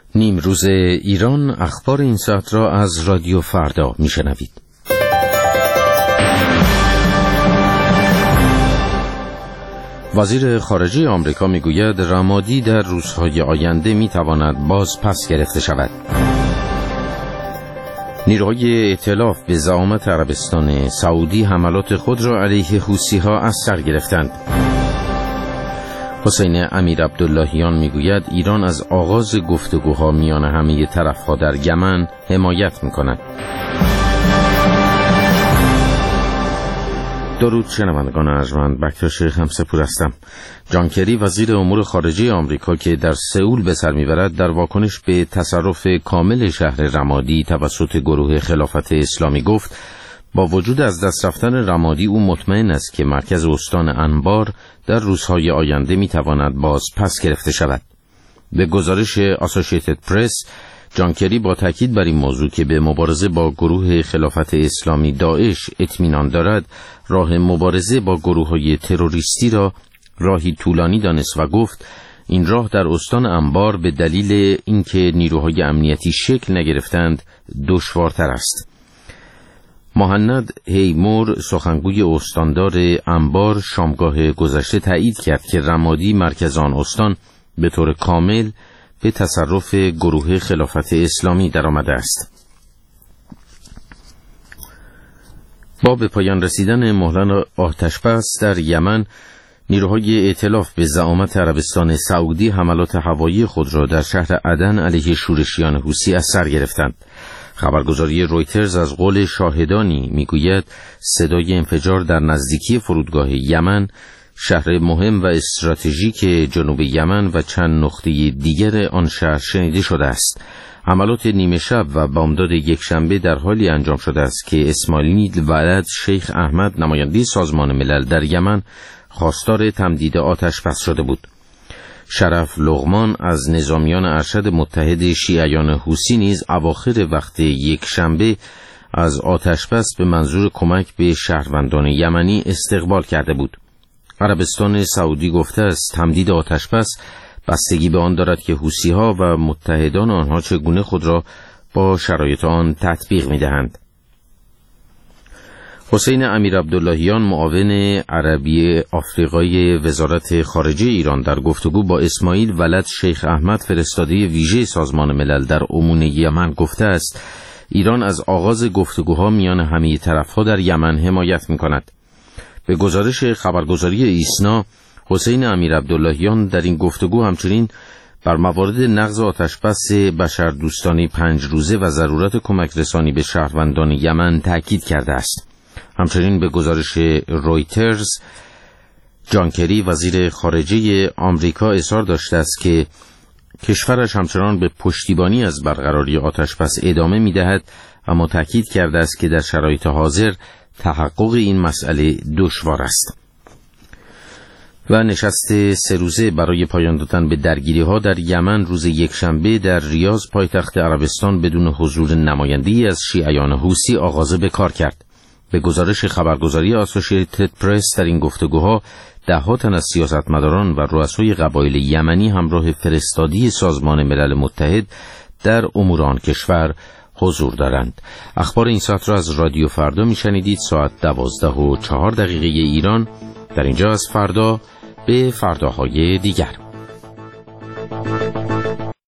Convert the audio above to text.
نیم روز ایران، اخبار این ساعت را از رادیو فردا میشنوید. وزیر خارجه آمریکا میگوید رمادی در روزهای آینده میتواند باز پس گرفته شود. نیروهای ائتلاف به زعامت عربستان سعودی حملات خود را علیه حوثی‌ها از سر گرفتند. حسین امیر عبداللهیان میگوید ایران از آغاز گفتگوها میان همه طرفها در یمن حمایت میکند. درود شنوندگان ارجمند، بکتاش خمسه‌پور هستم. جان کری وزیر امور خارجه آمریکا که در سئول به سر میبرد، در واکنش به تصرف کامل شهر رمادی توسط گروه خلافت اسلامی گفت با وجود از دست رفتن رمادی او مطمئن است که مرکز استان انبار در روزهای آینده میتواند باز پس گرفته شود. به گزارش آسوشیتد پرس، جان کری با تاکید بر این موضوع که به مبارزه با گروه خلافت اسلامی داعش اطمینان دارد، راه مبارزه با گروه‌های تروریستی را راهی طولانی دانست و گفت این راه در استان انبار به دلیل اینکه نیروهای امنیتی شکل نگرفتند دشوارتر است. مهند هیمور، سخنگوی استاندار انبار، شامگاه گذشته تایید کرد که رمادی مرکز آن استان به طور کامل به تصرف گروه خلافت اسلامی درآمده است. با به پایان رسیدن مهلت آتش‌بس در یمن، نیروهای ائتلاف به زعامت عربستان سعودی حملات هوایی خود را در شهر عدن علیه شورشیان حوثی از سر گرفتند. خبرگزاری رویترز از قول شاهدانی میگوید صدای انفجار در نزدیکی فرودگاه یمن، شهر مهم و استراتژیک جنوب یمن و چند نقطه دیگر آن شهر شنیده شده است. حملات نیمه شب و بامداد یکشنبه در حالی انجام شده است که اسماعیل ولد شیخ احمد، نماینده سازمان ملل در یمن، خواستار تمدید آتش بس شده بود. شرف لقمان از نظامیان ارشد متحد شیعیان حوثی نیز اواخر وقت یکشنبه از آتش بس به منظور کمک به شهروندان یمنی استقبال کرده بود. عربستان سعودی گفته است تمدید آتش بس بستگی به آن دارد که حوثی‌ها و متحدان آنها چگونه خود را با شرایط آن تطبیق می‌دهند. حسین امیر عبداللهیان، معاون عربی آفریقای وزارت خارجه ایران، در گفتگو با اسماعیل ولد شیخ احمد، فرستاده ویژه سازمان ملل در امور یمن، گفته است ایران از آغاز گفتگوها میان همه طرفها در یمن حمایت می‌کند. به گزارش خبرگزاری ایسنا، حسین امیر عبداللهیان در این گفتگو همچنین بر موارد نقض آتشبس بشردوستانه 5 روزه و ضرورت کمک رسانی به شهروندان یمن تاکید کرده است. همچنین به گزارش رویترز، جان کری وزیر خارجه آمریکا اصرار داشته است که کشورش همچنان به پشتیبانی از برقراری آتشبس ادامه می‌دهد، اما تاکید کرده است که در شرایط حاضر تحقق این مسئله دشوار است. و نشست 3 روزه برای پایان دادن به درگیری‌ها در یمن روز یکشنبه در ریاض، پایتخت عربستان، بدون حضور نماینده‌ای از شیعیان حوثی آغاز به کار کرد. به گزارش خبرگزاری آسوشیتد پرس، در این گفتگوها 10 تن از سیاستمداران و رؤسای قبایل یمنی همراه فرستادی سازمان ملل متحد در امور آن کشور حضور دارند. اخبار این ساعت را از رادیو فردا میشنیدید. ساعت 12:04 ایران. در اینجا از فردا به فرداهای دیگر.